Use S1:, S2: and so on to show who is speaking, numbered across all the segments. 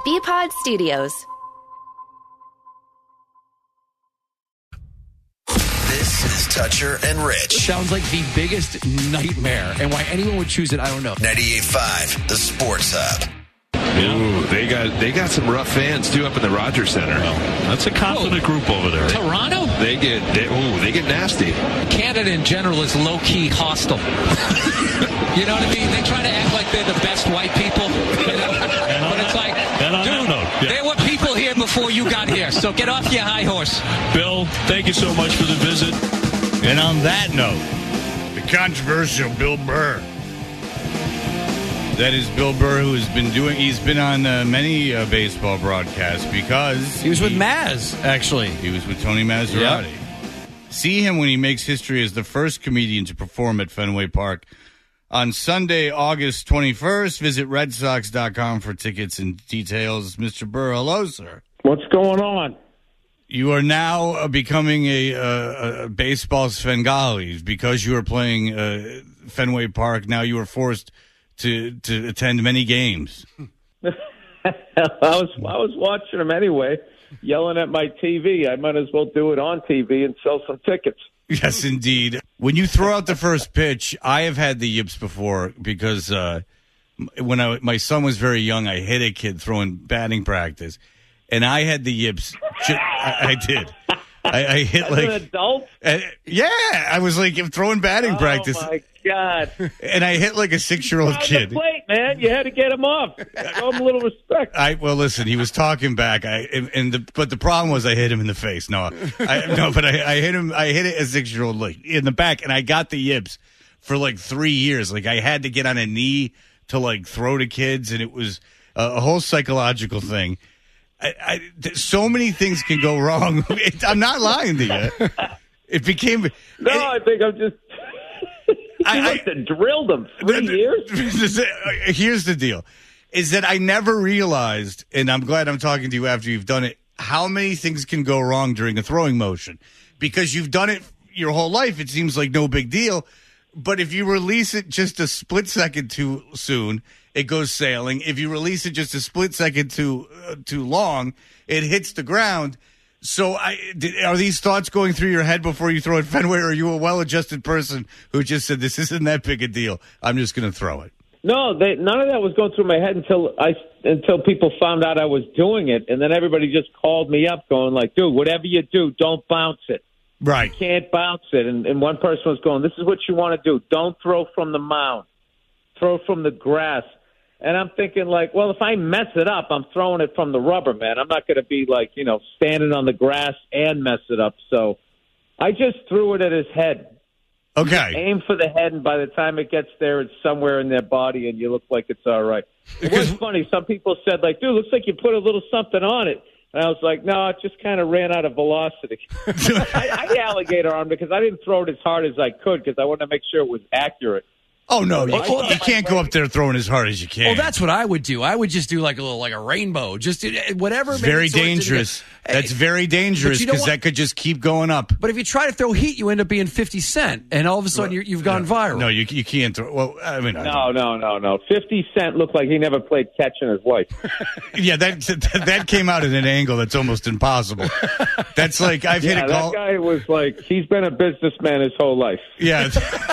S1: BPod Studios.
S2: This is Toucher and Rich.
S3: Sounds like the biggest nightmare, and why anyone would choose it, I don't know.
S2: 98.5, the Sports Hub.
S4: Ooh, they got some rough fans too up in the Rogers Center.
S5: That's a confident group over there.
S3: Toronto?
S4: They get nasty.
S3: Canada in general is low-key hostile. You know what I mean? They try to act like they're the best white people, you know? But it's like, dude, there were people here before you got here, so get off your high horse.
S5: Bill, thank you so much for the visit.
S6: And on that note, the controversial Bill Burr. That is Bill Burr, who he's been on many baseball broadcasts because
S3: He was with Maz, actually.
S6: He was with Tony Masserati. Yep. See him when he makes history as the first comedian to perform at Fenway Park on Sunday, August 21st. Visit RedSox.com for tickets and details. Mr. Burr, hello, sir.
S7: What's going on?
S6: You are now becoming a baseball Svengali because you are playing Fenway Park. Now you are forced to attend many games.
S7: I was watching them anyway, yelling at my TV. I might as well do it on TV and sell some tickets.
S6: Yes, indeed. When you throw out the first pitch, I have had the yips before because when my son was very young, I hit a kid throwing batting practice, and I had the yips. I did. I hit like
S7: an adult.
S6: Yeah, I was like throwing batting practice.
S7: Oh my God!
S6: And I hit like a 6-year-old kid.
S7: The plate, man, you had to get him off. Show him a little respect.
S6: Well, listen, he was talking back. But the problem was I hit him in the face. But I hit him. I hit it a 6-year-old like in the back, and I got the yips for like 3 years. Like I had to get on a knee to like throw to kids, and it was a whole psychological thing. So many things can go wrong. I'm not lying to you. It became.
S7: I think I'm just. You must have drilled him 3 years.
S6: Here's the deal: is that I never realized, and I'm glad I'm talking to you after you've done it, how many things can go wrong during a throwing motion. Because you've done it your whole life, it seems like no big deal. But if you release it just a split second too soon, it goes sailing. If you release it just a split second too long, it hits the ground. So are these thoughts going through your head before you throw at Fenway, or are you a well-adjusted person who just said, this isn't that big a deal, I'm just going to throw it?
S7: No, none of that was going through my head until people found out I was doing it, and then everybody just called me up going like, dude, whatever you do, don't bounce it.
S6: Right.
S7: You can't bounce it. And one person was going, this is what you want to do. Don't throw from the mound. Throw from the grass. And I'm thinking, like, well, if I mess it up, I'm throwing it from the rubber, man. I'm not going to be, like, standing on the grass and mess it up. So I just threw it at his head.
S6: Okay.
S7: Aim for the head, and by the time it gets there, it's somewhere in their body, and you look like it's all right. It was funny. Some people said, like, dude, looks like you put a little something on it. And I was like, no, it just kind of ran out of velocity. I alligator armed because I didn't throw it as hard as I could because I wanted to make sure it was accurate.
S6: Oh, no, you can't go up there throwing as hard as you can.
S3: Well, that's what I would do. I would just do like a rainbow. Just whatever.
S6: It's very dangerous. That's very dangerous because that could just keep going up.
S3: But if you try to throw heat, you end up being 50 Cent, and all of a sudden you've gone viral.
S6: No, you can't throw. Well, I mean,
S7: no. 50 Cent looked like he never played catch in his life.
S6: Yeah, that came out at an angle that's almost impossible. That's like I've hit a call.
S7: That guy was like he's been a businessman his whole life.
S6: Yeah.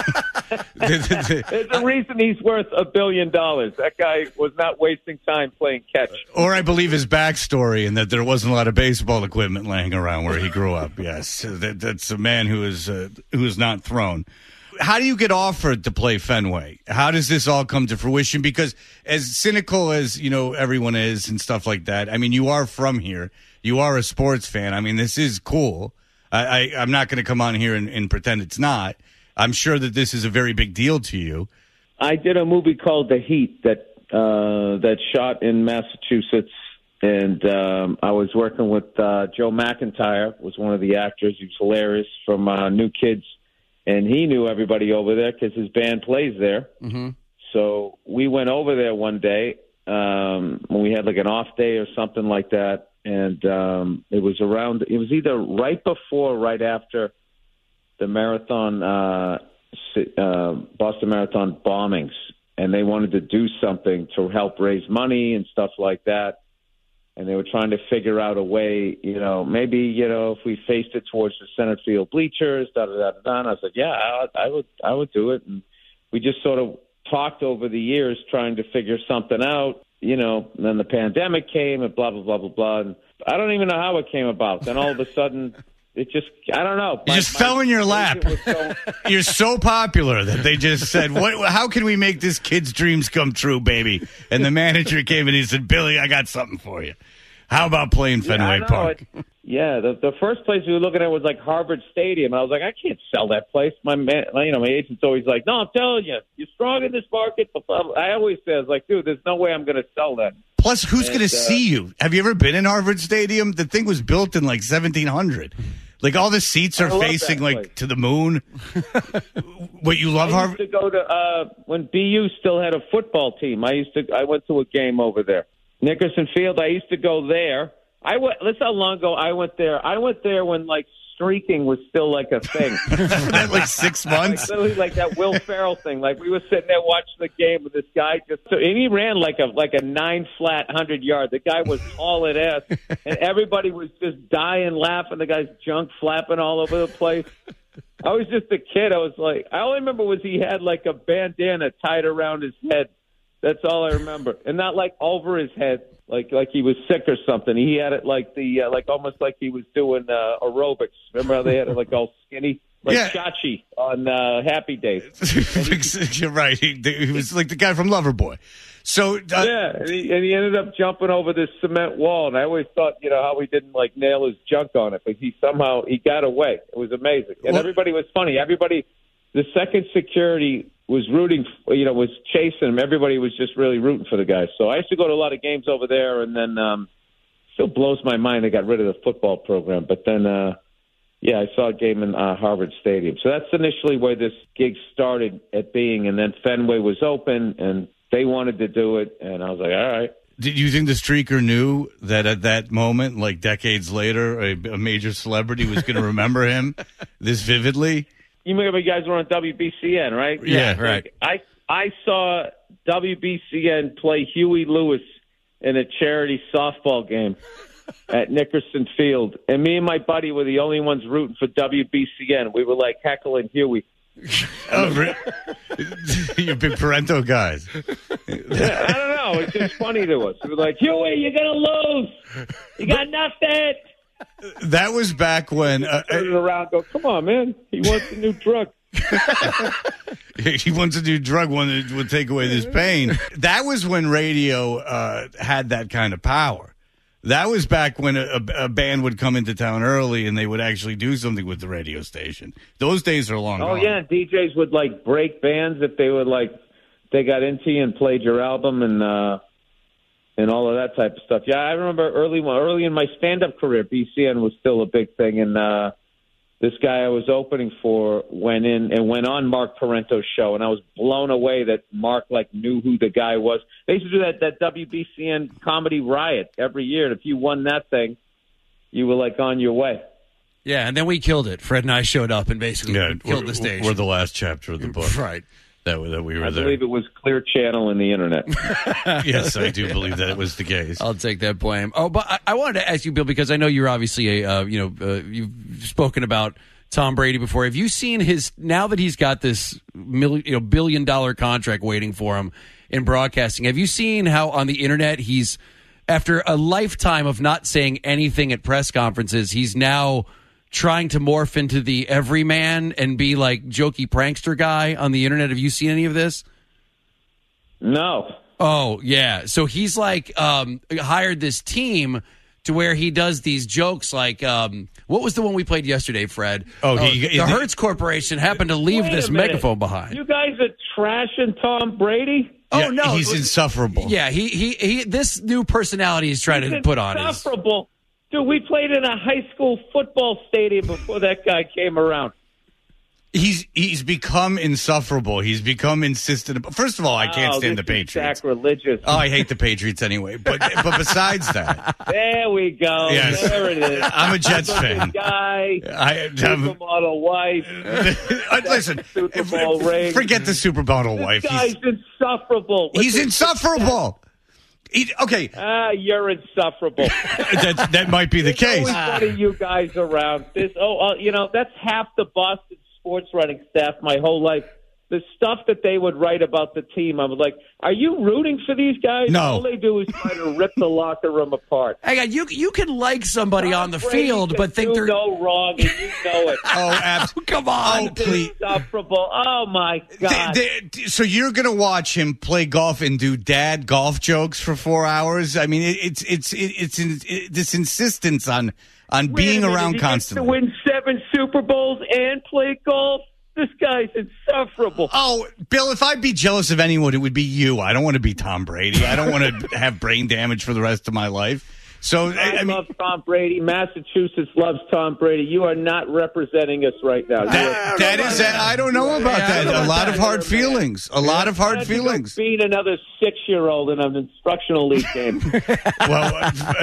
S7: There's a reason he's worth $1 billion. That guy was not wasting time playing catch.
S6: Or I believe his backstory and that there wasn't a lot of baseball equipment laying around where he grew up. Yes, that's a man who is not thrown. How do you get offered to play Fenway? How does this all come to fruition? Because as cynical as everyone is and stuff like that, I mean, you are from here. You are a sports fan. I mean, this is cool. I'm not going to come on here and pretend it's not. I'm sure that this is a very big deal to you.
S7: I did a movie called The Heat that shot in Massachusetts, and I was working with Joe McIntyre, was one of the actors. He was hilarious from New Kids, and he knew everybody over there because his band plays there. Mm-hmm. So we went over there one day when we had like an off day or something like that, and it was either right before or right after the Boston Marathon bombings, and they wanted to do something to help raise money and stuff like that. and they were trying to figure out a way, maybe, if we faced it towards the center field bleachers, da-da-da-da-da. And I said, yeah, I would do it. And we just sort of talked over the years trying to figure something out, and then the pandemic came and blah, blah, blah, blah, blah. And I don't even know how it came about. Then all of a sudden, it just, I don't know.
S6: It just fell in your lap. You're so popular that they just said, how can we make this kid's dreams come true, baby? And the manager came and he said, Billy, I got something for you. How about playing Fenway Park?
S7: The first place we were looking at was like Harvard Stadium. I was like, I can't sell that place. My agent's always like, no, I'm telling you, you're strong in this market. I always say, I was like, dude, there's no way I'm going to sell that.
S6: Plus, who's going to see you? Have you ever been in Harvard Stadium? The thing was built in like 1700. Like all the seats are facing like to the moon. What you love, Harvard?
S7: I used to go to when BU still had a football team. I went to a game over there, Nickerson Field. I used to go there. That's how long ago I went there. I went there when like streaking was still like a thing.
S6: Like 6 months.
S7: Like, literally like that Will Ferrell thing. Like we were sitting there watching the game with this guy and he ran like a 9 flat 100-yard. The guy was tall as ass, and everybody was just dying laughing. The guy's junk flapping all over the place. I was just a kid. I was like, I only remember was he had like a bandana tied around his head. That's all I remember, and not like over his head. Like he was sick or something. He had it like almost like he was doing aerobics. Remember how they had it like all skinny, like Chachi on Happy Days.
S6: You're right. He was like the guy from Loverboy. So
S7: and he ended up jumping over this cement wall. And I always thought, how he didn't like nail his junk on it, but he got away. It was amazing, and everybody was funny. Everybody, the second security was rooting, was chasing him. Everybody was just really rooting for the guy. So I used to go to a lot of games over there, and then still blows my mind they got rid of the football program. But then, I saw a game in Harvard Stadium. So that's initially where this gig started at being, and then Fenway was open, and they wanted to do it, and I was like, all right.
S6: Did you think the streaker knew that at that moment, like decades later, a major celebrity was going to remember him this vividly?
S7: You remember you guys were on WBCN, right?
S6: Yeah, right.
S7: I saw WBCN play Huey Lewis in a charity softball game at Nickerson Field. And me and my buddy were the only ones rooting for WBCN. We were like heckling Huey.
S6: You're big Parento guys.
S7: Yeah, I don't know. It's just funny to us. We were like, Huey, you're going to lose. You got nothing.
S6: That was back when
S7: turn it around, go, come on, man. He wants a new drug.
S6: He wants a new drug, one that would take away this pain. That was when radio had that kind of power. That was back when a band would come into town early and they would actually do something with the radio station. Those days are long gone.
S7: Oh, yeah. DJs would, like, break bands if they would, like, they got into you and played your album and all of that type of stuff. Yeah, I remember early in my stand-up career, BCN was still a big thing, and this guy I was opening for went in and went on Mark Parento's show, and I was blown away that Mark knew who the guy was. They used to do that WBCN Comedy Riot every year, and if you won that thing, you were on your way.
S1: Yeah, and then we killed it. Fred and I showed up and basically killed the station.
S6: We're the last chapter of the book.
S1: Right.
S6: That we were
S7: I
S6: there.
S7: I believe it was Clear Channel in the Internet.
S6: Yes, I do believe that it was the case.
S1: I'll take that blame. Oh, but I wanted to ask you, Bill, because I know you're obviously you've spoken about Tom Brady before. Have you seen now that he's got this $1 billion contract waiting for him in broadcasting? Have you seen how on the Internet he's, after a lifetime of not saying anything at press conferences, he's now trying to morph into the everyman and be like jokey prankster guy on the Internet? Have you seen any of this?
S7: No.
S1: Oh, yeah. So he's hired this team to where he does these jokes like, what was the one we played yesterday, Fred? The Hertz Corporation happened to leave this megaphone behind.
S7: You guys are trashing Tom Brady?
S6: Oh, no. He's insufferable.
S1: Yeah, he this new personality he's trying to put on is
S7: insufferable. Dude, we played in a high school football stadium before that guy came around.
S6: He's become insufferable. He's become insistent. First of all, I can't stand the Patriots.
S7: Sacrilegious.
S6: Oh, I hate the Patriots anyway. But besides that,
S7: there we go.
S6: Yes.
S7: There it is.
S6: I'm a Jets fan.
S7: Guy, supermodel wife.
S6: Listen,
S7: Super Bowl ring.
S6: Forget the supermodel wife.
S7: This guy's insufferable.
S6: He's insufferable. Okay.
S7: You're insufferable.
S6: that might be the case.
S7: There's always one of you guys around. That's half the Boston sports writing staff my whole life. The stuff that they would write about the team, I was like, are you rooting for these guys?
S6: No.
S7: All they do is try to rip the locker room apart.
S1: Hang on, you can like somebody on the
S7: Brady
S1: field, but think they're
S7: no wrong, and you know it.
S6: Come
S1: on.
S6: Oh, please.
S7: Insufferable. Oh, my God.
S6: So you're going to watch him play golf and do dad golf jokes for 4 hours? I mean, it's this insistence on being around constantly.
S7: To win 7 Super Bowls and play golf? This guy's insufferable.
S6: Oh, Bill, if I'd be jealous of anyone, it would be you. I don't want to be Tom Brady. I don't want to have brain damage for the rest of my life. So
S7: I love Tom Brady. Massachusetts loves Tom Brady. You are not representing us right now.
S6: I don't know about that. A lot of hard feelings. A lot of hard feelings.
S7: Being another 6-year-old in an instructional league game.
S6: Well,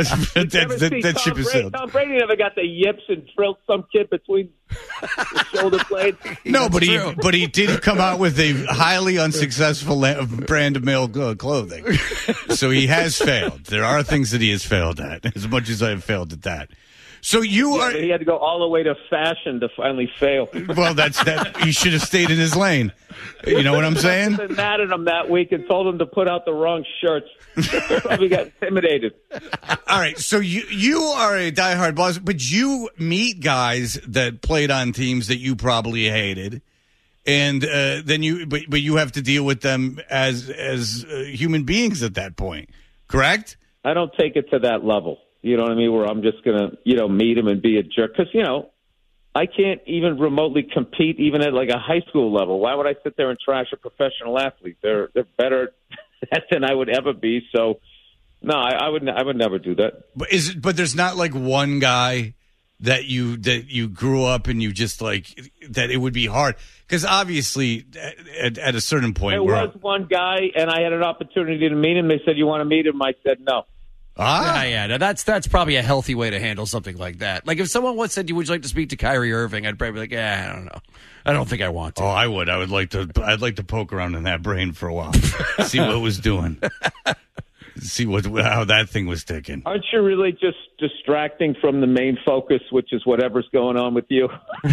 S6: that ship is sailed.
S7: Tom Brady never got the yips and drilled some kid between the shoulder blades.
S6: No, but he did come out with a highly unsuccessful brand of male clothing. So he has failed. There are things that he has failed at, as much as I have failed at that. So
S7: he had to go all the way to fashion to finally fail.
S6: Well, that's that. He should have stayed in his lane. You know what I'm saying?
S7: I was mad at him that week and told him to put out the wrong shirts. Probably got intimidated.
S6: All right, so you are a diehard Boston, but you meet guys that played on teams that you probably hated, and then you have to deal with them as human beings at that point, correct?
S7: I don't take it to that level. You know what I mean? Where I'm just going to, meet him and be a jerk. Because, I can't even remotely compete even at like a high school level. Why would I sit there and trash a professional athlete? They're better than I would ever be. So, no, I would never do that.
S6: But there's not like one guy that you grew up and you just like that it would be hard. Because obviously at a certain point.
S7: There was one guy and I had an opportunity to meet him. They said, you want to meet him? I said, no.
S1: Yeah. Now that's probably a healthy way to handle something like that. Like if someone once said, "Would you like to speak to Kyrie Irving?" I'd probably be like, I don't know. I don't think I want to.
S6: Oh, I would. I'd like to poke around in that brain for a while, see what it was doing, see how that thing was ticking.
S7: Aren't you really just distracting from the main focus, which is whatever's going on with you?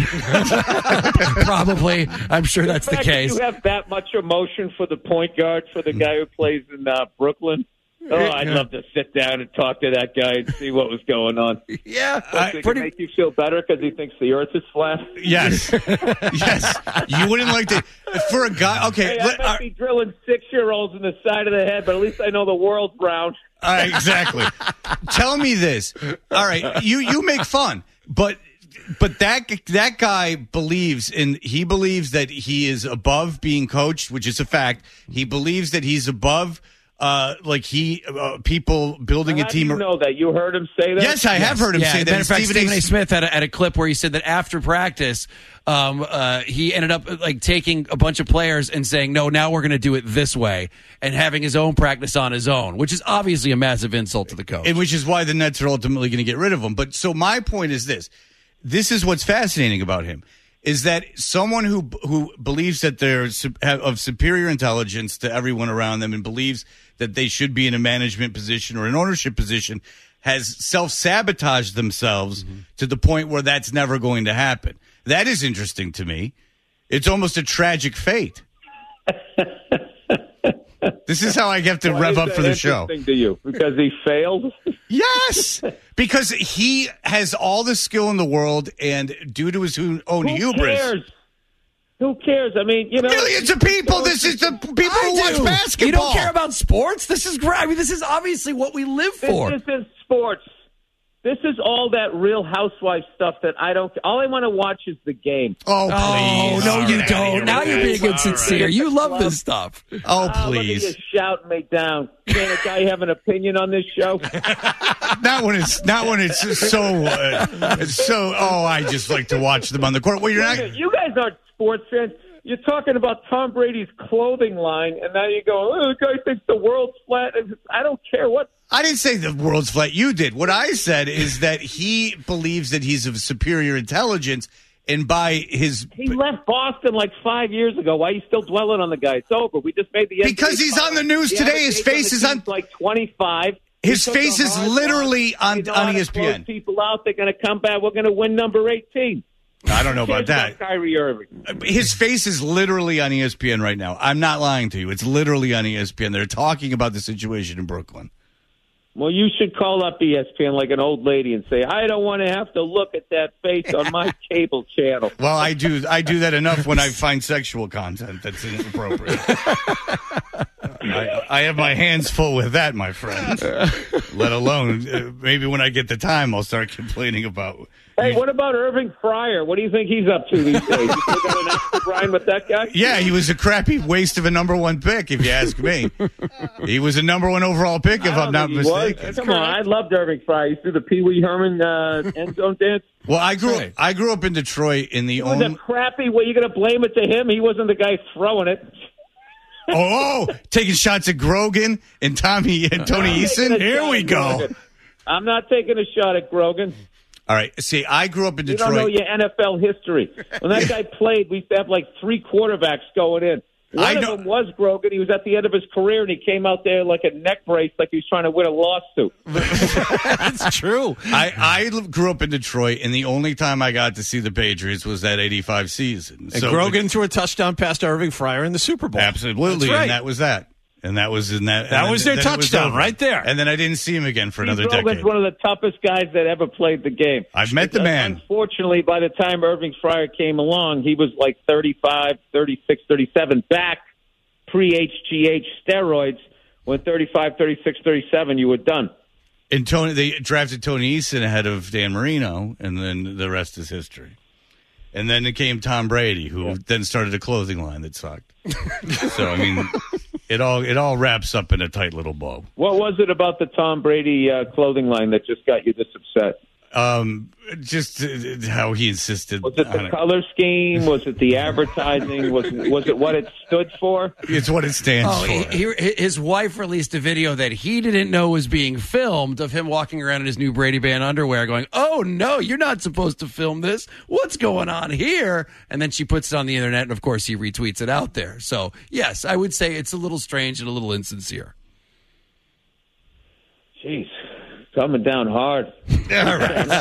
S1: Probably. I'm sure that's the case.
S7: You have that much emotion for the point guard, for the guy who plays in Brooklyn. Oh, I'd love to sit down and talk to that guy and see what was going on.
S1: Yeah.
S7: Make you feel better because he thinks the earth is flat?
S6: Yes. Yes. You wouldn't like to. For a guy. Okay.
S7: Hey, I might be drilling 6-year-olds in the side of the head, but at least I know the world's round.
S6: Exactly. Tell me this. All right. You make fun, but that guy believes that he is above being coached, which is a fact. He believes that he's above people building a team.
S7: How do you know that? You heard him say that?
S6: Yes, I have heard him say that.
S1: Matter of fact, Stephen A. Smith had a clip where he said that after practice, he ended up taking a bunch of players and saying, "No, now we're going to do it this way," and having his own practice on his own, which is obviously a massive insult to the coach.
S6: And which is why the Nets are ultimately going to get rid of him. But so my point is this: this is what's fascinating about him. Is that someone who believes that they're of superior intelligence to everyone around them and believes that they should be in a management position or an ownership position has self-sabotaged themselves to the point where that's never going to happen. That is interesting to me. It's almost a tragic fate. This is how I have to rev up for the show.
S7: Interesting to you because he failed?
S6: Yes, because he has all the skill in the world, and due to his own hubris.
S7: Who cares? I mean,
S6: millions of people. This is the people who watch basketball.
S1: You don't care about sports? This is great. I mean, this is obviously what we live for.
S7: This isn't sports. This is all that Real Housewives stuff that I don't. All I want to watch is the game.
S6: Oh, please!
S1: Oh, no, you don't. Now you're being insincere. You love this stuff.
S6: Oh, please!
S7: Look at you shouting me down. Can a guy have an opinion on this show?
S6: Not when it's so. Oh, I just like to watch them on the court. Well, you're not.
S7: You guys aren't sports fans. You're talking about Tom Brady's clothing line, and now you go, "Oh, the guy thinks the world's flat." I don't care what.
S6: I didn't say the world's flat. You did. What I said is that he believes that he's of superior intelligence And by his...
S7: He left Boston like 5 years ago. Why are you still dwelling on the guy? It's over. We just made the NBA
S6: Because he's on the news today. His face is on...
S7: like 25.
S6: His face is literally on ESPN.
S7: People out, they're going to come back. We're going to win number 18.
S6: I don't know about that.
S7: Kyrie Irving.
S6: His face is literally on ESPN right now. I'm not lying to you. It's literally on ESPN. They're talking about the situation in Brooklyn.
S7: Well, you should call up ESPN like an old lady and say, I don't want to have to look at that face on my cable channel.
S6: Well, I do that enough when I find sexual content that's inappropriate. I have my hands full with that, my friend. Let alone, maybe when I get the time, I'll start complaining about...
S7: Hey, what about Irving Fryer? What do you think he's up to these days? You still got an extra grind with that guy?
S6: Yeah, he was a crappy waste of a number one pick, if you ask me. He was a number one overall pick, if I'm not mistaken.
S7: Come on, I loved Irving Fryer. You threw the Pee Wee Herman end zone dance.
S6: Well, I grew up in Detroit in the...
S7: It was a crappy way. You're going to blame it to him? He wasn't the guy throwing it.
S6: Taking shots at Grogan and Tony Eason? Here we go.
S7: I'm not taking a shot at Grogan.
S6: All right. See, I grew up in Detroit.
S7: You don't know your NFL history. When that guy played, we used to have like 3 quarterbacks going in. One of them was Grogan. He was at the end of his career, and he came out there like a neck brace, like he was trying to win a lawsuit.
S1: That's true.
S6: I grew up in Detroit, and the only time I got to see the Patriots was that 85 season.
S8: And Grogan threw a touchdown pass to Irving Fryer in the Super Bowl.
S6: Absolutely,
S8: right.
S6: And that was that. And that was in that.
S8: That was their touchdown right there.
S6: And then I didn't see him again for another
S7: Grogan's
S6: decade.
S7: One of the toughest guys that ever played the game.
S6: I've met the man.
S7: Unfortunately, by the time Irving Fryer came along, he was like 35, 36, 37, back pre-HGH steroids. When 35, 36, 37, you were done.
S6: And they drafted Tony Eason ahead of Dan Marino, and then the rest is history. And then it came Tom Brady, who then started a clothing line that sucked. So, I mean... It all wraps up in a tight little bow.
S7: What was it about the Tom Brady clothing line that just got you this upset?
S6: Just how he insisted.
S7: Was it the color scheme? Was it the advertising? Was it what it stood for?
S6: It's what it stands for.
S1: His wife released a video that he didn't know was being filmed of him walking around in his new Brady Band underwear going, oh, no, you're not supposed to film this. What's going on here? And then she puts it on the internet, and, of course, he retweets it out there. So, yes, I would say it's a little strange and a little insincere.
S7: Jeez. Coming down hard.
S6: All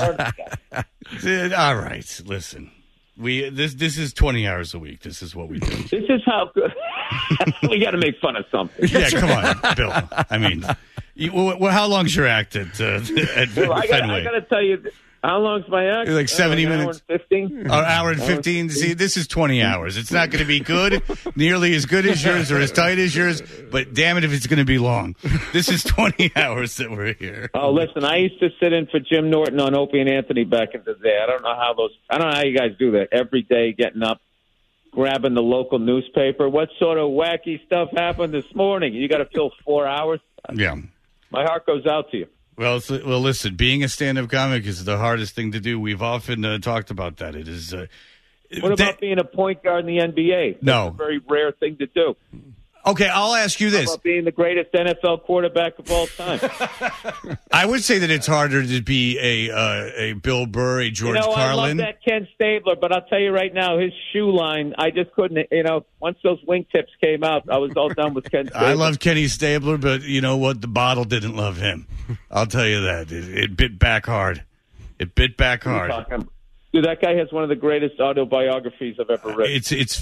S6: right. All right. Listen, this is 20 hours a week. This is what we do.
S7: This is how good. We got to make fun of something.
S6: Yeah, come on, Bill. I mean, how long's your act at Fenway?
S7: I got to tell you. How long's my act?
S6: Like 70 minutes.
S7: Hour and 15?
S6: An hour and 15. See, this is 20 hours. It's not going to be good, nearly as good as yours or as tight as yours, but damn it if it's going to be long. This is 20 hours that we're here.
S7: Oh, listen, I used to sit in for Jim Norton on Opie and Anthony back in the day. I don't know how you guys do that. Every day getting up, grabbing the local newspaper. What sort of wacky stuff happened this morning? You got to fill 4 hours?
S6: Yeah.
S7: My heart goes out to you.
S6: Well, listen, being a stand-up comic is the hardest thing to do. We've often talked about that. It is.
S7: What about being a point guard in the NBA?
S6: No.
S7: That's a very rare thing to do.
S6: Okay, I'll ask you this.
S7: How about being the greatest NFL quarterback of all time?
S6: I would say that it's harder to be a Bill Burr, a George Carlin.
S7: I love that Ken Stabler, but I'll tell you right now, his shoe line, I just couldn't, once those wingtips came out, I was all done with Ken Stabler.
S6: I love Kenny Stabler, but you know what? The bottle didn't love him. I'll tell you that. It bit back hard. It bit back hard.
S7: Dude, that guy has one of the greatest autobiographies I've ever read.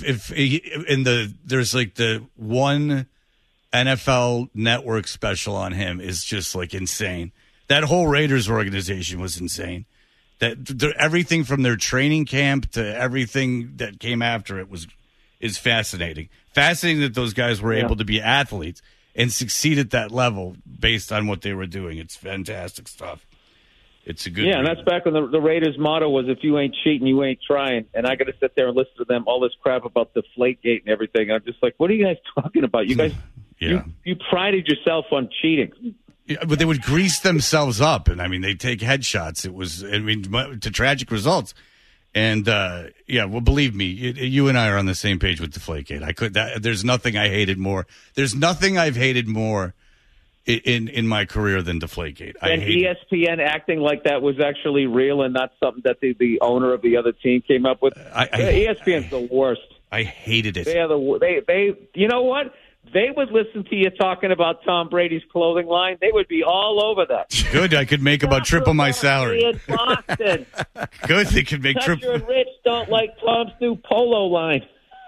S6: There's like the one NFL Network special on him is just like insane. That whole Raiders organization was insane. Everything from their training camp to everything that came after it is fascinating. Fascinating that those guys were able to be athletes and succeed at that level based on what they were doing. It's fantastic stuff. It's a good
S7: and that's back when the Raiders' motto was, if you ain't cheating, you ain't trying. And I got to sit there and listen to them, all this crap about the Deflategate and everything. And I'm just like, what are you guys talking about? You guys, you prided yourself on cheating.
S6: Yeah, but they would grease themselves up. And, I mean, they'd take headshots. It was, to tragic results. And, well, believe me, you and I are on the same page with Deflategate. There's nothing I hated more. There's nothing I've hated more in my career than Deflategate. I
S7: And
S6: hate it.
S7: ESPN acting like that was actually real and not something that the owner of the other team came up with. ESPN's the worst.
S6: I hated it.
S7: They are they. You know what? They would listen to you talking about Tom Brady's clothing line. They would be all over that.
S6: Good. I could make about triple my salary.
S7: In Boston.
S6: Good. They could make
S7: Toucher
S6: triple.
S7: and Rich don't like Tom's new polo line.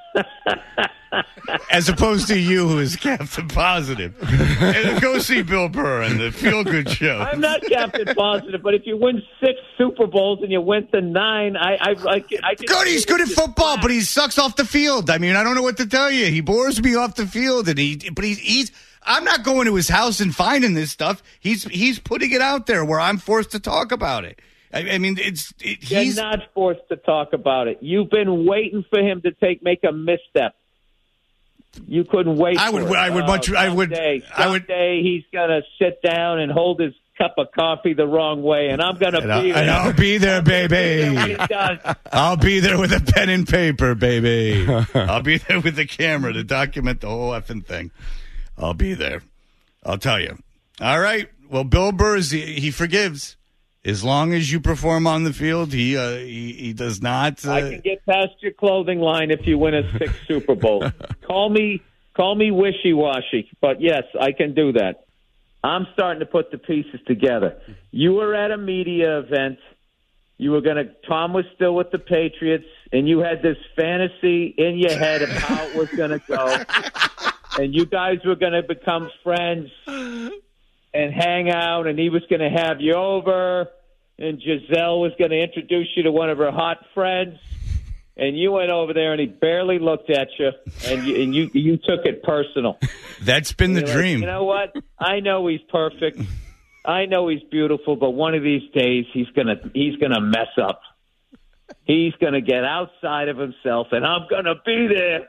S6: As opposed to you, who is Captain Positive. And go see Bill Burr and the Feel Good Show.
S7: I'm not Captain Positive, but if you win 6 Super Bowls and you win to 9, I can.
S6: Good, he's good at football, but he sucks off the field. I mean, I don't know what to tell you. He bores me off the field, and he's. I'm not going to his house and finding this stuff. He's putting it out there where I'm forced to talk about it. I mean, he's
S7: not forced to talk about it. You've been waiting for him to make a misstep. You couldn't wait. Someday he's gonna sit down and hold his cup of coffee the wrong way, and I'm gonna be there.
S6: And I'll be there, baby. I'll be there with a pen and paper, baby. I'll be there with the camera to document the whole effing thing. I'll be there. I'll tell you. All right. Well, Bill Burr, he forgives. As long as you perform on the field, he does not.
S7: I can get past your clothing line if you win a 6 Super Bowl. Call me wishy-washy, but yes, I can do that. I'm starting to put the pieces together. You were at a media event. Tom was still with the Patriots, and you had this fantasy in your head of how it was going to go, and you guys were going to become friends and hang out, and he was going to have you over, and Giselle was going to introduce you to one of her hot friends, and you went over there, and he barely looked at you, and you took it personal.
S6: That's been the dream.
S7: You know what? I know he's perfect. I know he's beautiful, but one of these days he's gonna mess up. He's gonna get outside of himself, and I'm gonna be there.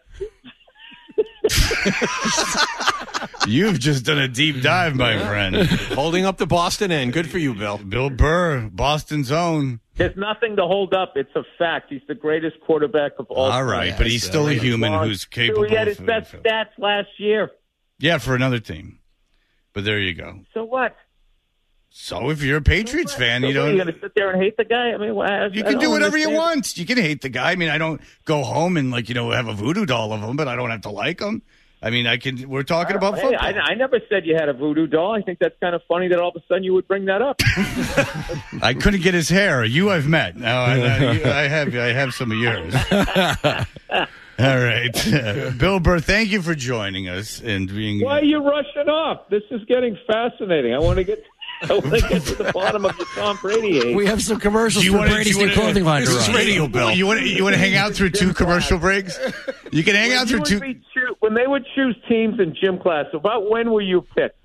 S6: You've just done a deep dive, my friend.
S8: Holding up the Boston end. Good for you, Bill.
S6: Bill Burr, Boston's own.
S7: There's nothing to hold up. It's a fact. He's the greatest quarterback of all time.
S6: All right, but he's still a human who's capable.
S7: He had his best stats last year.
S6: Yeah, for another team. But there you go.
S7: So what?
S6: So if you're a Patriots fan, you don't.
S7: You're going to sit there and hate the guy? I mean,
S6: you can do whatever you want. You can hate the guy. I mean, I don't go home and have a voodoo doll of him, but I don't have to like him. I mean, I can. We're talking about football.
S7: I never said you had a voodoo doll. I think that's kind of funny that all of a sudden you would bring that up.
S6: I couldn't get his hair. You I've met. No, I have some of yours. All right, Bill Burr, thank you for joining us and being.
S7: Why are you rushing off? This is getting fascinating. I want to get to the bottom of the Tom Brady age.
S1: We have some commercials for Brady's new clothing line.
S6: This is Radio Bill. You want to hang out through 2 commercial breaks? You can hang out through 2.
S7: When they would choose teams in gym class, about when were you picked?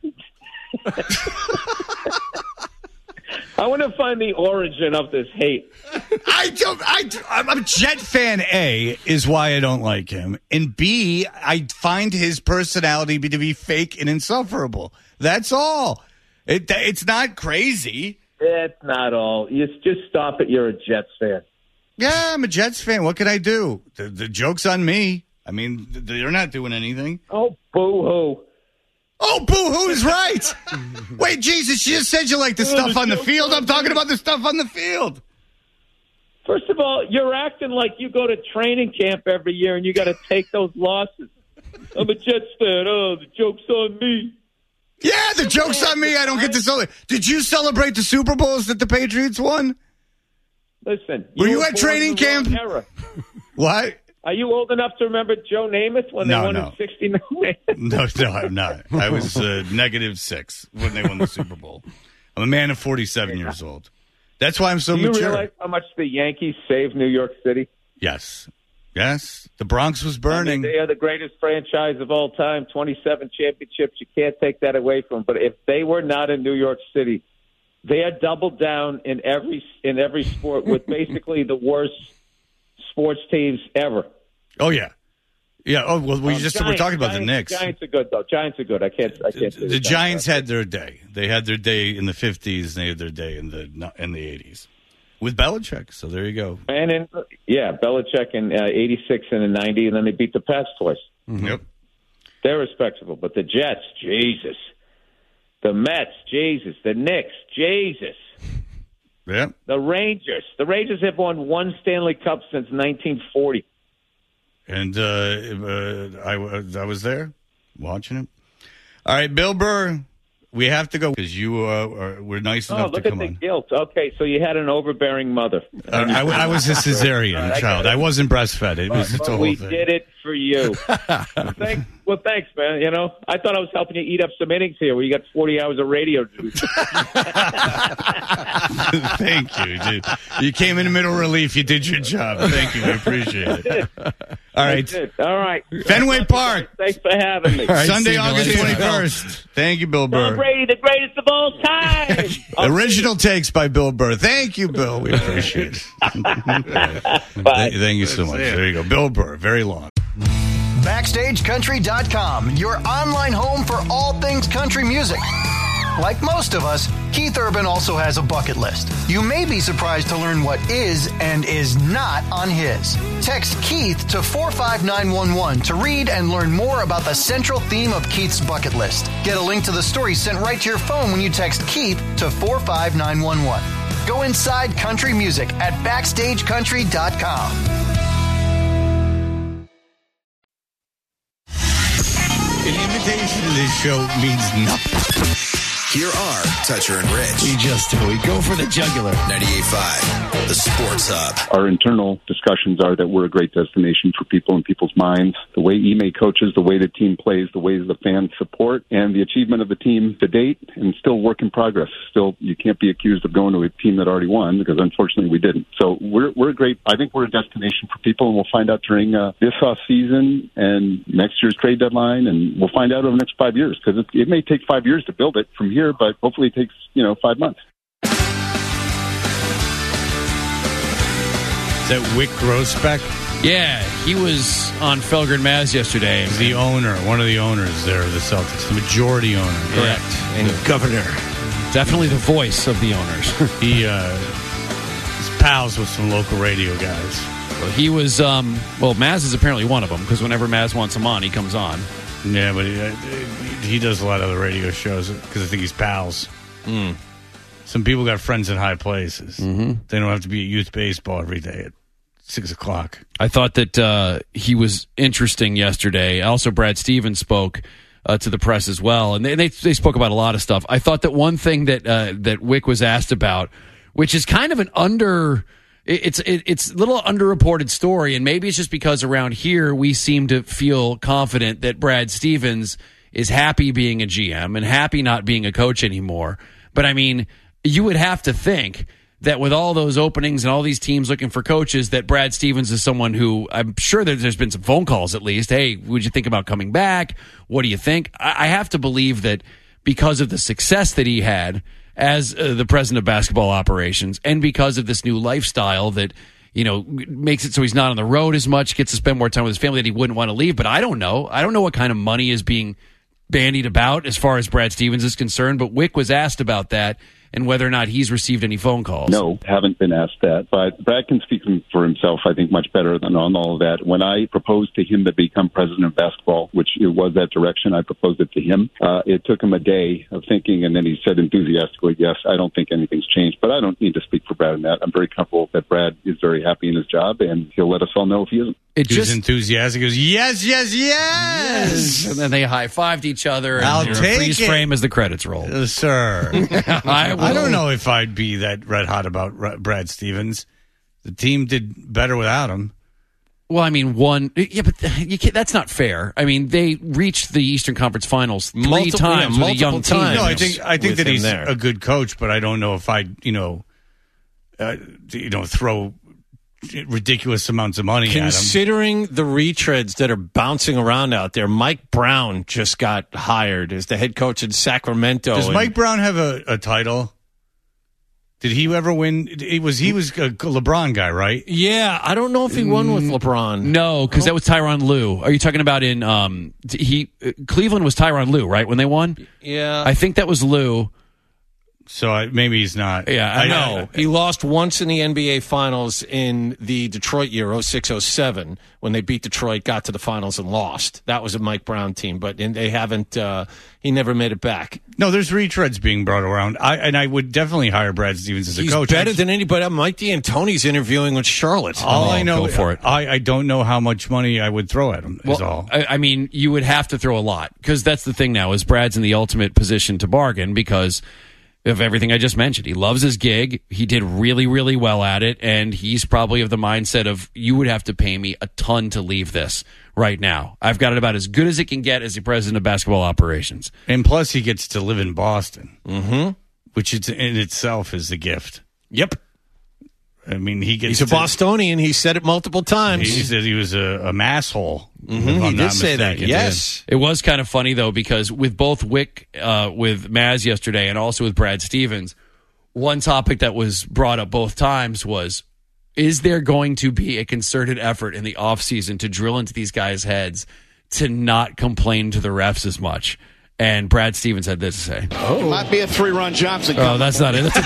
S7: I want to find the origin of this hate.
S6: I'm a Jet fan. A is why I don't like him, and B, I find his personality to be fake and insufferable. That's all. It's not crazy.
S7: It's not all. You just stop it. You're a Jets fan.
S6: Yeah, I'm a Jets fan. What can I do? The joke's on me. I mean, they're not doing anything.
S7: Oh, boo-hoo.
S6: Oh, boo-hoo is right. Wait, Jesus, you just said you like the stuff on the field. I'm talking about the stuff on the field.
S7: First of all, you're acting like you go to training camp every year and you got to take those losses. I'm a Jets fan. Oh, the joke's on me.
S6: Yeah, the joke's on me. I don't get to celebrate. Did you celebrate the Super Bowls that the Patriots won?
S7: Listen.
S6: Were you at training camp? What?
S7: Are you old enough to remember Joe Namath when they won in 69?
S6: No, I'm not. I was -6 when they won the Super Bowl. I'm a man of 47 years old. That's why I'm so mature.
S7: Do you realize how much the Yankees saved New York City?
S6: Yes. The Bronx was burning.
S7: I mean, they are the greatest franchise of all time, 27 championships. You can't take that away from them. But if they were not in New York City, they are doubled down in every sport with basically the worst sports teams ever.
S6: Oh, yeah. Yeah. Oh, well, we're talking about the Knicks.
S7: Giants are good, though. Giants are good. I can't
S6: the Giants had their day. They had their day in the 50s, and they had their day in the 80s. With Belichick, so there you go.
S7: And Belichick in 86 and in 90, and then they beat the Pats twice.
S6: Mm-hmm. Yep.
S7: They're respectable. But the Jets, Jesus. The Mets, Jesus. The Knicks, Jesus.
S6: Yeah.
S7: The Rangers. The Rangers have won one Stanley Cup since 1940.
S6: And I was there watching it. All right, Bill Burr, we have to go because you were nice enough to come on.
S7: Look at the guilt. Okay, so you had an overbearing mother.
S6: I was a cesarean child. I wasn't breastfed. It's a whole
S7: we
S6: thing.
S7: did it for you. Thanks, man. You know, I thought I was helping you eat up some innings here where you got 40 hours of radio to do.
S6: Thank you, dude. You came in the middle relief. You did your job. Thank you. I appreciate it. All right.
S7: All right.
S6: Fenway Park.
S7: Thanks for having me.
S1: right,
S6: Sunday,
S1: see you
S6: August
S1: later.
S6: 21st. Thank you, Bill
S7: Tom
S6: Burr.
S7: Brady, the greatest of all time.
S6: Original takes by Bill Burr. Thank you, Bill. We appreciate it.
S7: Bye.
S6: Thank you so much. There you go. Bill Burr. Very long.
S9: BackstageCountry.com, your online home for all things country music. Like most of us, Keith Urban also has a bucket list. You may be surprised to learn what is and is not on his. Text Keith to 45911 to read and learn more about the central theme of Keith's bucket list. Get a link to the story sent right to your phone when you text Keith to 45911. Go inside country music at BackstageCountry.com.
S6: An invitation to this show means nothing.
S2: Here are Toucher and Rich.
S1: We go for the jugular.
S2: 98.5, the Sports Hub.
S10: Our internal discussions are that we're a great destination for people in people's minds. The way Ime coaches, the way the team plays, the way the fans support, and the achievement of the team to date, and still work in progress. Still, you can't be accused of going to a team that already won, because unfortunately we didn't. So we're a great, I think we're a destination for people, and we'll find out during this off season and next year's trade deadline, and we'll find out over the next 5 years, because it may take 5 years to build it from here, but hopefully it takes 5 months.
S6: Is that Wick Grossbeck?
S1: Yeah, he was on Felger and Maz yesterday.
S6: He's the owner, one of the owners there of the Celtics, the majority owner.
S1: Correct.
S8: And governor.
S1: Definitely the voice of the owners.
S6: He's pals with some local radio guys.
S1: Well, he was, Maz is apparently one of them, because whenever Maz wants him on, he comes on.
S6: Yeah, but he does a lot of other radio shows because I think he's pals. Some people got friends in high places. Mm-hmm. They don't have to be at youth baseball every day at 6 o'clock.
S1: I thought that he was interesting yesterday. Also, Brad Stevens spoke to the press as well, and they spoke about a lot of stuff. I thought that one thing that Wick was asked about, which is kind of an It's a little underreported story, and maybe it's just because around here we seem to feel confident that Brad Stevens is happy being a GM and happy not being a coach anymore. But, I mean, you would have to think that with all those openings and all these teams looking for coaches, that Brad Stevens is someone who I'm sure that there's been some phone calls at least. Hey, would you think about coming back? What do you think? I have to believe that because of the success that he had as the president of basketball operations, and because of this new lifestyle that, makes it so he's not on the road as much, gets to spend more time with his family, that he wouldn't want to leave. But I don't know. I don't know what kind of money is being bandied about as far as Brad Stevens is concerned. But Wick was asked about that and whether or not he's received any phone calls.
S10: No, haven't been asked that. But Brad can speak for himself, I think, much better than on all of that. When I proposed to him to become president of basketball, which it was that direction, I proposed it to him. It took him a day of thinking, and then he said enthusiastically, yes, I don't think anything's changed. But I don't need to speak for Brad on that. I'm very comfortable that Brad is very happy in his job, and he'll let us all know if he isn't.
S6: He was enthusiastic. He goes, yes, yes, yes!
S1: And then they high-fived each other. And
S6: I'll take
S1: freeze
S6: it.
S1: Frame as the credits roll.
S6: Sir.
S1: I
S6: don't know if I'd be that red hot about Brad Stevens. The team did better without him.
S1: Well, I mean, that's not fair. I mean, they reached the Eastern Conference Finals three times with a young team.
S6: No, I think that he's a good coach, but I don't know if I'd, throw ridiculous amounts of money at him.
S8: Considering the retreads that are bouncing around out there, Mike Brown just got hired as the head coach in Sacramento.
S6: Does Mike Brown have a title? Did he ever win? He was a LeBron guy, right?
S8: Yeah, I don't know if he won with LeBron.
S1: No, because that was Tyronn Lue. Are you talking about in Cleveland was Tyronn Lue, right, when they won?
S8: Yeah.
S1: I think that was Lue.
S6: So maybe he's not.
S1: Yeah, I know.
S8: He lost once in the NBA Finals in the Detroit year, 06-07, when they beat Detroit, got to the finals and lost. That was a Mike Brown team, but they haven't. He never made it back.
S6: No, there's retreads being brought around. I would definitely hire Brad Stevens as a coach.
S8: He's better than anybody. Mike D'Antoni's interviewing with Charlotte.
S6: All I know,
S1: go for it.
S6: I don't know how much money I would throw at him. Is all.
S1: I mean, you would have to throw a lot because that's the thing now. Is Brad's in the ultimate position to bargain because of everything I just mentioned. He loves his gig. He did really, really well at it, and he's probably of the mindset of, you would have to pay me a ton to leave this right now. I've got it about as good as it can get as the president of basketball operations.
S6: And plus, he gets to live in Boston, which in itself is a gift.
S8: Yep.
S6: I mean, he's
S8: a Bostonian. He said it multiple times.
S6: He said he was a masshole.
S8: He did say that. Yes.
S1: It was kind of funny, though, because with both Wick, with Maz yesterday and also with Brad Stevens, one topic that was brought up both times was, is there going to be a concerted effort in the offseason to drill into these guys' heads to not complain to the refs as much? And Brad Stevens had this to say.
S11: It might be a 3-run Johnson.
S1: Oh, that's not it.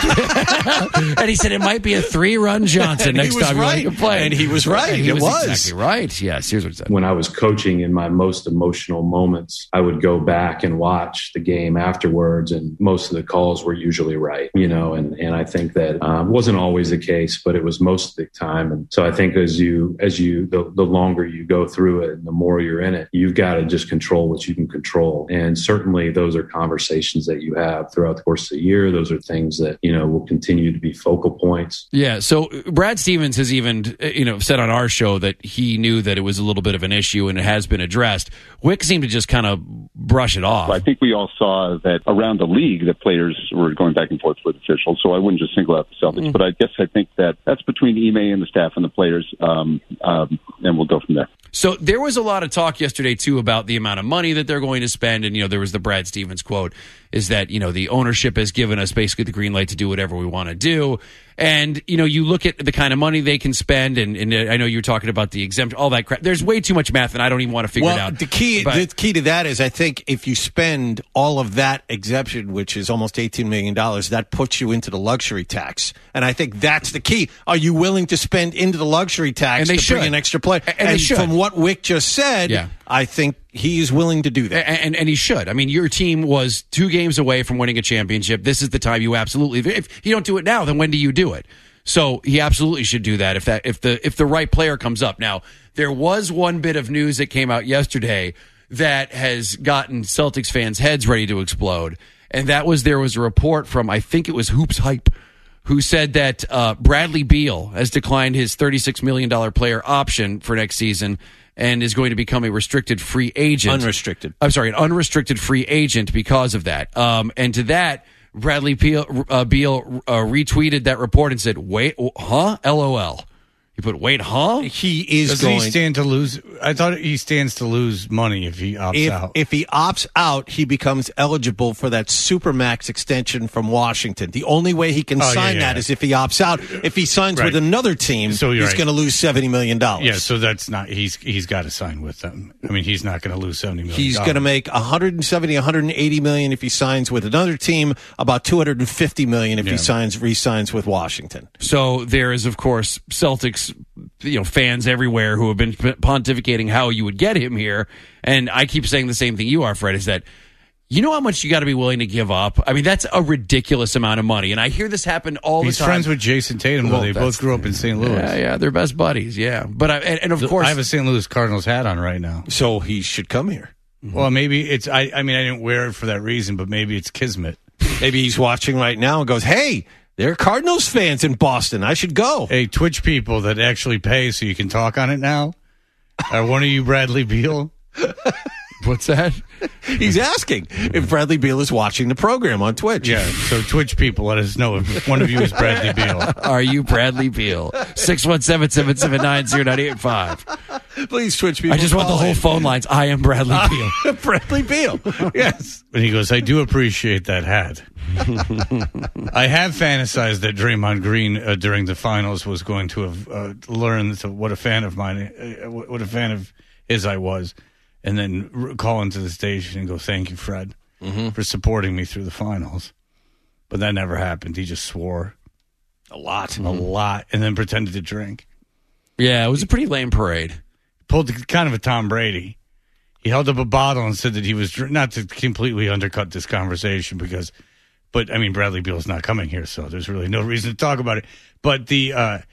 S1: And he said it might be a 3-run Johnson next time you play.
S8: And he was right.
S1: He was
S8: was
S1: exactly right. Yes, here's what he said.
S12: When I was coaching in my most emotional moments, I would go back and watch the game afterwards, and most of the calls were usually right, and I think that wasn't always the case, but it was most of the time. And so I think the longer you go through it and the more you're in it, you've got to just control what you can control. And certainly those are conversations that you have throughout the course of the year. Those are things that, will continue to be focal points.
S1: Yeah. So Brad Stevens has even, said on our show that he knew that it was a little bit of an issue and it has been addressed. Wick seemed to just kind of brush it off.
S10: I think we all saw that around the league that players were going back and forth with officials. So I wouldn't just single out the Celtics, but I think that that's between Ime and the staff and the players. And we'll go from there.
S1: So there was a lot of talk yesterday, too, about the amount of money that they're going to spend. And, there was the Brad Stevens quote is that, the ownership has given us basically the green light to do whatever we want to do. And, you look at the kind of money they can spend. And I know you were talking about the exemption, all that crap. There's way too much math, and I don't even want to figure it out.
S8: The key to that is I think if you spend all of that exemption, which is almost $18 million, that puts you into the luxury tax. And I think that's the key. Are you willing to spend into the luxury tax to bring an extra player?
S1: And
S8: from what Wick just said, I think he is willing to do that.
S1: And he should. I mean, your team was 2 games away from winning a championship. This is the time you absolutely. If you don't do it now, then when do you do it? So he absolutely should do that if the right player comes up. Now, there was one bit of news that came out yesterday that has gotten Celtics fans' heads ready to explode, and that was there was a report from, I think it was Hoops Hype, who said that Bradley Beal has declined his $36 million player option for next season and is going to become a restricted free agent. I'm sorry, an unrestricted free agent because of that. And to that, Bradley Beal retweeted that report and said, wait, huh? LOL. He put, wait, huh?
S8: He is
S6: Does he stand to lose? I thought he stands to lose money if he opts out.
S8: If he opts out, he becomes eligible for that Supermax extension from Washington. The only way he can sign that is if he opts out. If he signs with another team, he's going to lose $70 million.
S6: Yeah, so that's not, he's got to sign with them. I mean, he's not going to lose $70 million.
S8: He's going to make $170, $180 million if he signs with another team, about $250 million if he re-signs with Washington.
S1: So there is, of course, Celtics fans everywhere who have been pontificating how you would get him here. And I keep saying the same thing you are, Fred, is that you know how much you got to be willing to give up? I mean, that's a ridiculous amount of money. And I hear this happen all the time.
S6: He's friends with Jason Tatum, though. They both grew up in St. Louis.
S1: Yeah, they're best buddies, yeah. But and of course...
S6: I have a St. Louis Cardinals hat on right now.
S8: So he should come here.
S6: Well, maybe it's... I mean, I didn't wear it for that reason, but maybe it's kismet.
S8: Maybe he's watching right now and goes, hey... There are Cardinals fans in Boston. I should go.
S6: Hey, Twitch people that actually pay so you can talk on it now. Are one of you Bradley Beal?
S1: What's that?
S8: He's asking if Bradley Beal is watching the program on Twitch.
S6: Yeah, so Twitch people, let us know if one of you is Bradley Beal.
S1: Are you Bradley Beal? 617-779-0985.
S8: Please, Twitch people.
S1: I just want the whole phone lines. I am Bradley Beal.
S8: Bradley Beal. Yes.
S6: And he goes, I do appreciate that hat. I have fantasized that Draymond Green during the finals was going to have learned what a fan of mine, what a fan of his I was, and then call into the station and go, thank you, Fred, for supporting me through the finals. But that never happened. He just swore.
S8: A lot.
S6: And then pretended to drink.
S1: Yeah, it was a pretty lame parade.
S6: Pulled kind of a Tom Brady. He held up a bottle and said that he was, not to completely undercut this conversation but I mean, Bradley Beal's not coming here, so there's really no reason to talk about it. But he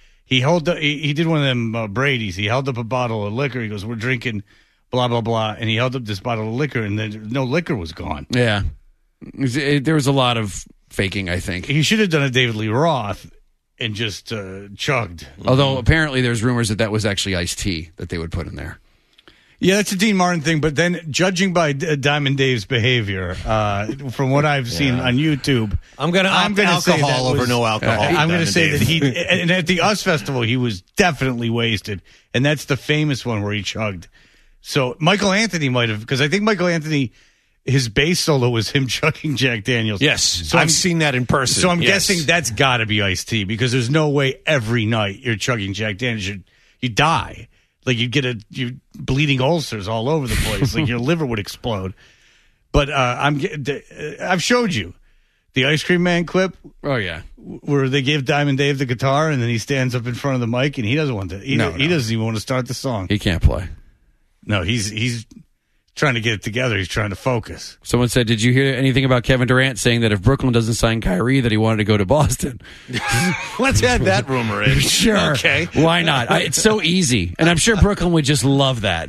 S6: did one of them Brady's. He held up a bottle of liquor. He goes, we're drinking blah, blah, blah. And he held up this bottle of liquor, and then no liquor was gone.
S1: Yeah. There was a lot of faking, I think.
S6: He should have done a David Lee Roth and just chugged.
S1: Although apparently there's rumors that was actually iced tea that they would put in there.
S6: Yeah, that's a Dean Martin thing. But then, judging by Diamond Dave's behavior, from what I've seen on YouTube,
S8: I'm going to opt alcohol over no alcohol.
S6: I'm going to say that and at the US Festival, he was definitely wasted. And that's the famous one where he chugged. So Michael Anthony might have, because I think Michael Anthony, his bass solo was him chugging Jack Daniels.
S8: Yes, so I've seen that in person.
S6: So I'm guessing that's got to be iced tea, because there's no way every night you're chugging Jack Daniels. You die. Like you bleeding ulcers all over the place. Like your liver would explode. But I've showed you the Ice Cream Man clip.
S1: Oh yeah,
S6: where they gave Diamond Dave the guitar, and then he stands up in front of the mic, and he doesn't want to. He doesn't even want to start the song.
S1: He can't play.
S6: No, he's trying to get it together. He's trying to focus.
S1: Someone said, did you hear anything about Kevin Durant saying that if Brooklyn doesn't sign Kyrie, that he wanted to go to Boston?
S8: Let's add that rumor in.
S1: Sure.
S8: Okay.
S1: Why not? It's so easy. And I'm sure Brooklyn would just love that.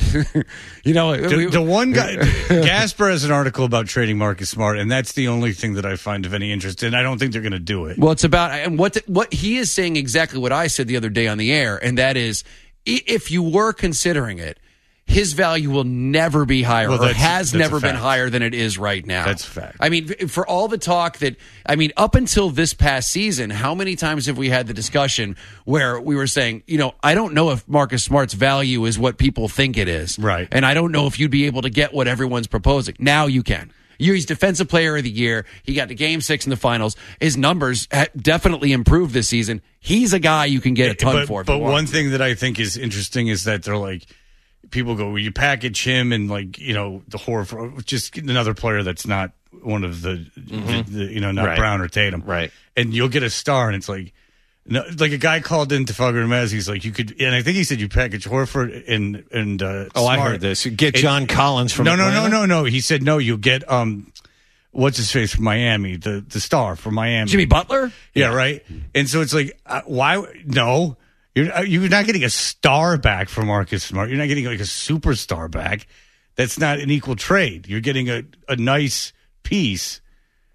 S6: The one guy, Gasper has an article about trading Marcus Smart, and that's the only thing that I find of any interest, and I don't think they're going to do it.
S1: Well, it's about, and what he is saying exactly what I said the other day on the air, and that is, if you were considering it, his value will never be higher, or has never been higher than it is right now.
S6: That's a fact.
S1: I mean, for all the talk up until this past season, how many times have we had the discussion where we were saying, I don't know if Marcus Smart's value is what people think it is.
S6: Right.
S1: And I don't know if you'd be able to get what everyone's proposing. Now you can. He's Defensive Player of the Year. He got to Game 6 in the finals. His numbers definitely improved this season. He's a guy you can get a ton for.
S6: But one thing that I think is interesting is that they're like, people go, well, you package him and the horror, just another player that's not one of the not Brown or Tatum,
S8: right?
S6: And you'll get a star, and it's like, no, like a guy called into Fugger and Mez, he's like, you could, and I think he said you package Horford and Smart.
S8: I heard this. You get John Collins from
S6: no. He said no, you'll get what's his face from Miami, the star from Miami,
S1: Jimmy Butler.
S6: Yeah, right. And so it's like, why? No. You're not getting a star back for Marcus Smart. You're not getting like a superstar back. That's not an equal trade. You're getting a nice piece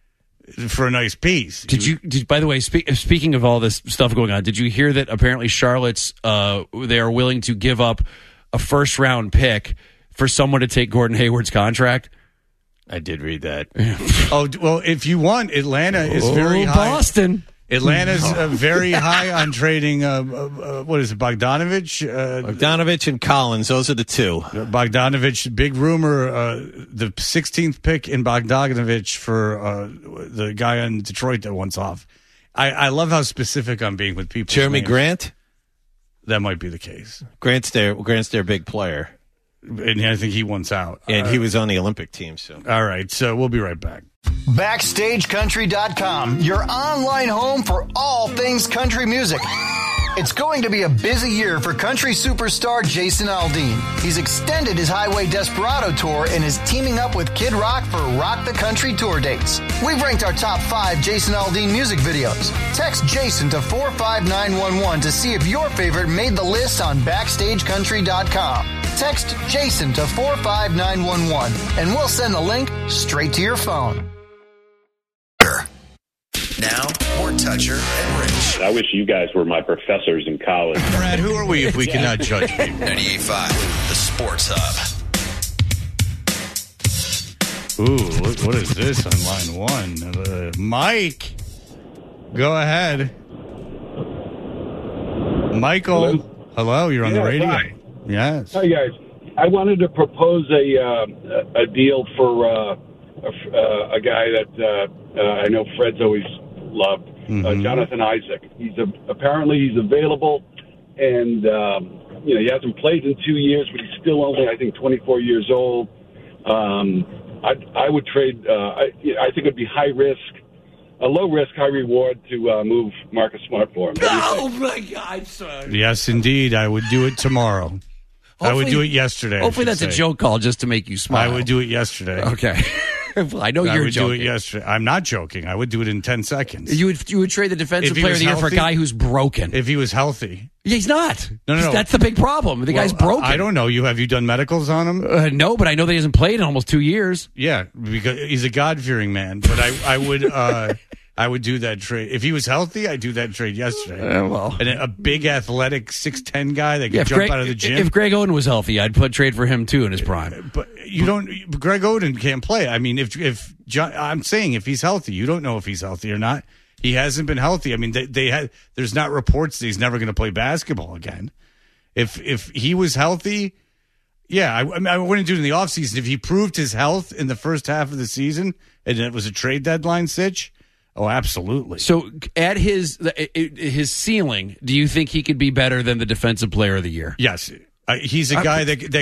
S6: for a nice piece.
S1: By the way, speaking of all this stuff going on, did you hear that apparently Charlotte's they are willing to give up a first round pick for someone to take Gordon Hayward's contract?
S8: I did read that.
S6: Oh, well, if you want, Atlanta is very high.
S1: Boston.
S6: Atlanta's very high on trading, what is it, Bogdanovich?
S8: Bogdanovich and Collins, those are the two.
S6: Bogdanovich, big rumor, the 16th pick in Bogdanovich for the guy in Detroit that wants off. I love how specific I'm being with people.
S8: Jeremy Grant?
S6: That might be the case.
S8: Grant's their big player.
S6: And I think he wants out.
S8: And he was on the Olympic team. So.
S6: All right, so we'll be right back.
S9: BackstageCountry.com, your online home for all things country music. It's going to be a busy year for country superstar Jason Aldean. He's extended his Highway Desperado tour and is teaming up with Kid Rock for Rock the Country tour dates. We've ranked our top 5 Jason Aldean music videos. Text Jason to 45911 to see if your favorite made the list on BackstageCountry.com. Text Jason to 45911 and we'll send the link straight to your phone.
S2: Now, more Toucher and Rich.
S13: I wish you guys were my professors in college.
S6: Brad, who are we if we cannot judge people?
S2: 98.5, the Sports Hub.
S6: Ooh, what is this on line 1? Mike, go ahead. Michael, hello, you're on the radio.
S14: Hi.
S6: Yes.
S14: Hi, guys. I wanted to propose a deal for a guy that I know Fred's always loved, Jonathan Isaac. Apparently he's available, and he hasn't played in 2 years, but he's still only, I think, 24 years old. I would trade. I think it'd be high risk, low risk, high reward to move Marcus Smart for him.
S1: Oh my God, son!
S6: Yes, indeed, I would do it tomorrow. I would do it yesterday.
S1: Hopefully, that's a joke call just to make you smile.
S6: I would do it yesterday.
S1: Okay. Well, I know you're
S6: I would
S1: joking.
S6: do it yesterday. I'm not joking. I would do it in 10 seconds.
S1: You would trade the defensive player of the year for a guy who's broken.
S6: If he was healthy.
S1: Yeah, he's not.
S6: No.
S1: That's the big problem. The guy's broken.
S6: I don't know. Have you done medicals on him?
S1: No, but I know that he hasn't played in almost 2 years.
S6: Yeah, because he's a God-fearing man. But I would do that trade. If he was healthy, I'd do that trade yesterday. And a big athletic 6'10" guy that could jump out of the gym.
S1: If Greg Oden was healthy, I'd trade for him too in his prime.
S6: But Greg Oden can't play. I mean, if John, I'm saying if he's healthy, you don't know if he's healthy or not. He hasn't been healthy. I mean, there's not reports that he's never going to play basketball again. If he was healthy, yeah, I wouldn't do it in the offseason. If he proved his health in the first half of the season and it was a trade deadline sitch, oh, absolutely.
S1: So at his ceiling, do you think he could be better than the defensive player of the year?
S6: Yes. He's a guy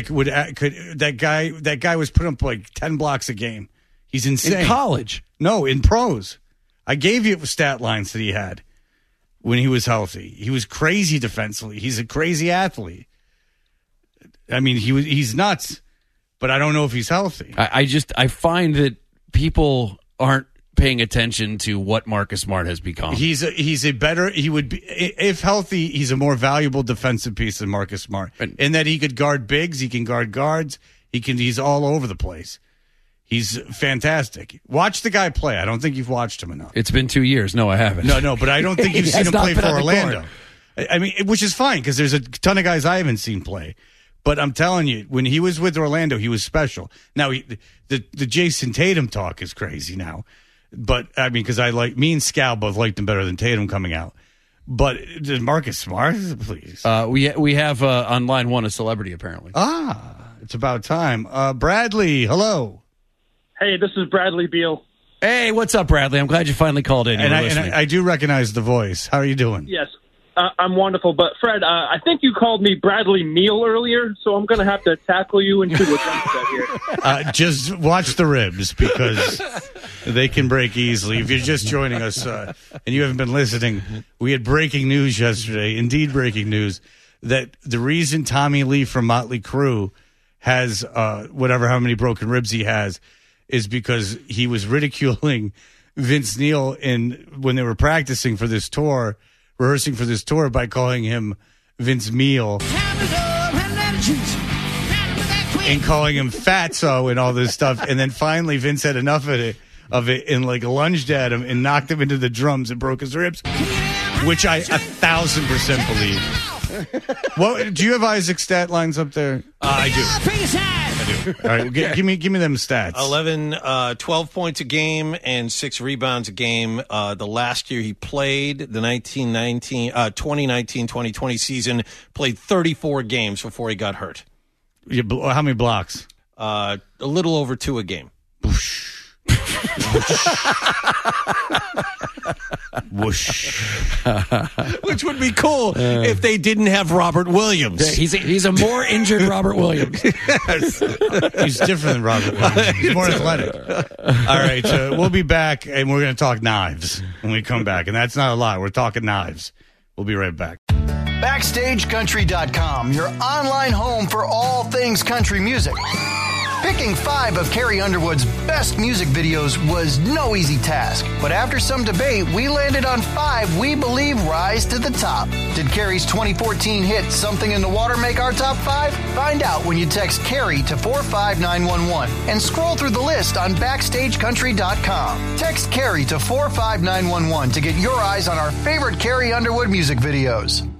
S6: that guy was putting up like 10 blocks a game. He's insane.
S1: In college?
S6: No, in pros. I gave you stat lines that he had when he was healthy. He was crazy defensively. He's a crazy athlete. I mean, he's nuts, but I don't know if he's healthy.
S1: I find that people aren't paying attention to what Marcus Smart has become.
S6: He would be, if healthy, he's a more valuable defensive piece than Marcus Smart. In that he could guard bigs, he can guard guards, he's all over the place. He's fantastic. Watch the guy play. I don't think you've watched him enough.
S1: It's been 2 years. No, I haven't.
S6: No, but I don't think you've seen him play for Orlando. I mean, which is fine because there's a ton of guys I haven't seen play. But I'm telling you, when he was with Orlando, he was special. Now, the Jason Tatum talk is crazy now. But, I mean, because me and Scal both liked him better than Tatum coming out. But Marcus Smart, please.
S1: We have on line one a celebrity, apparently.
S6: It's about time. Bradley, hello.
S15: Hey, this is Bradley Beal.
S1: Hey, what's up, Bradley? I'm glad you finally called in.
S6: And I do recognize the voice. How are you doing?
S15: Yes, I'm wonderful. But, Fred, I think you called me Bradley Meal earlier, so I'm going to have to tackle you into a jump set here.
S6: Just watch the ribs because they can break easily. If you're just joining us and you haven't been listening, we had breaking news yesterday, indeed breaking news, that the reason Tommy Lee from Motley Crue has how many broken ribs he has is because he was ridiculing Vince Neil when they were practicing for this tour, rehearsing for this tour, by calling him Vince Meal and calling him Fatso and all this stuff. And then finally Vince had enough of it and like lunged at him and knocked him into the drums and broke his ribs, which I 1,000% believe. Do you have Isaac's stat lines up there? I do. All right, give me them stats.
S8: 12 points a game and 6 rebounds a game. The last year he played, the 2019-2020 season, played 34 games before he got hurt.
S6: How many blocks?
S8: A little over 2 a game.
S6: Whoosh.
S8: Which would be cool if they didn't have Robert Williams.
S1: He's a more injured Robert Williams.
S6: Yes. He's different than Robert Williams. He's more athletic. All right, we'll be back, and we're going to talk knives when we come back. And that's not a lot. We're talking knives. We'll be right back.
S9: BackstageCountry.com, your online home for all things country music. Picking 5 of Carrie Underwood's best music videos was no easy task. But after some debate, we landed on 5 we believe rise to the top. Did Carrie's 2014 hit Something in the Water make our top 5? Find out when you text Carrie to 45911 and scroll through the list on BackstageCountry.com. Text Carrie to 45911 to get your eyes on our favorite Carrie Underwood music videos.